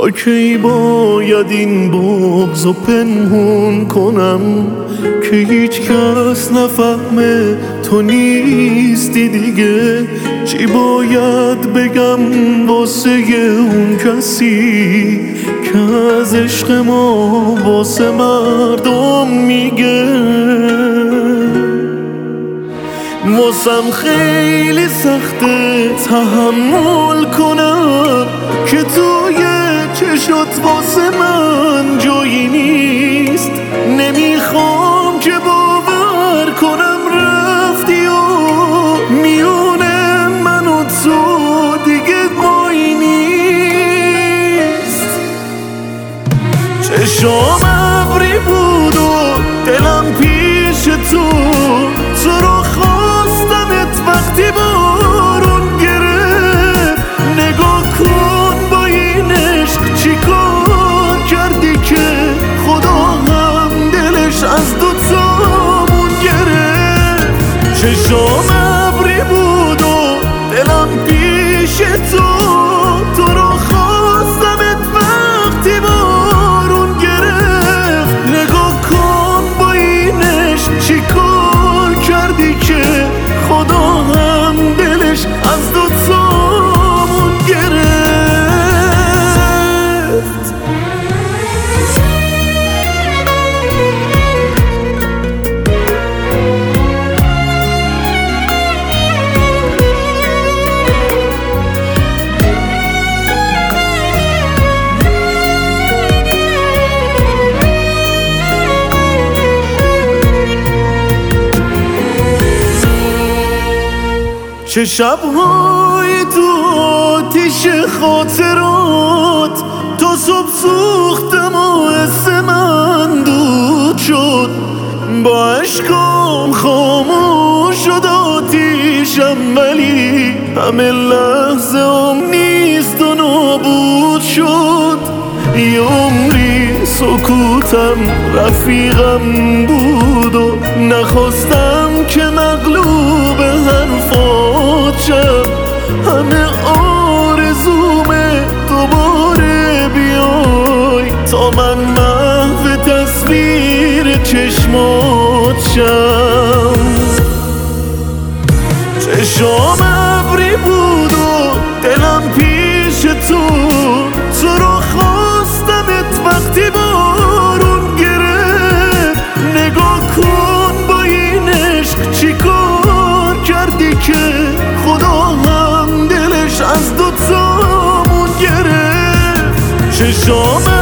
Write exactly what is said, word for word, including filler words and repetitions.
تا کی باید این بغض و پنهون کنم که هیچ کس نفهمه تو نیستی دیگه؟ چی باید بگم واسه اون کسی که از عشق ما واسه مردم میگه؟ واسم خیلی سخته تحمل کنم که توی چشات واسه من جایی نیست. نمیخوام که باور کنم رفتی و میون من و تو دیگه مایی نیست. چشام ابری بود و دلم پیش تو، تو رو خواستمت وقتی بارون گرفت. نگاه کن با این عشق چی کار کردی که خدا هم دلش از دوتامون گرفت. چشام ابری بود و دلم پیش تو، تو رو خواستمت وقتی بارون گرفت. نگاه کن با این عشق چی کار کردی که خدا هم دلش از دوتامون گرفت. چه شب‌های تو آتیش خاطرات، تا صبح سوختم و حس من دود شد. با عشقام خاموش شد آتیشم، ولی همه لحظه هم نیست و نابود شد. یه عمری سکوتم رفیقم بود و نخواستم که مغلوب حرفات شم. همه آرزومه دوباره بیای تا من محو تصویر چشمات شم. چشام ابری بود و دلم پیش تو، تو رو خواستمت وقتی بارون گرفت. نگاه کن با این عشق چی کار کردی که خدا هم دلش از دوتامون گرفت. چشام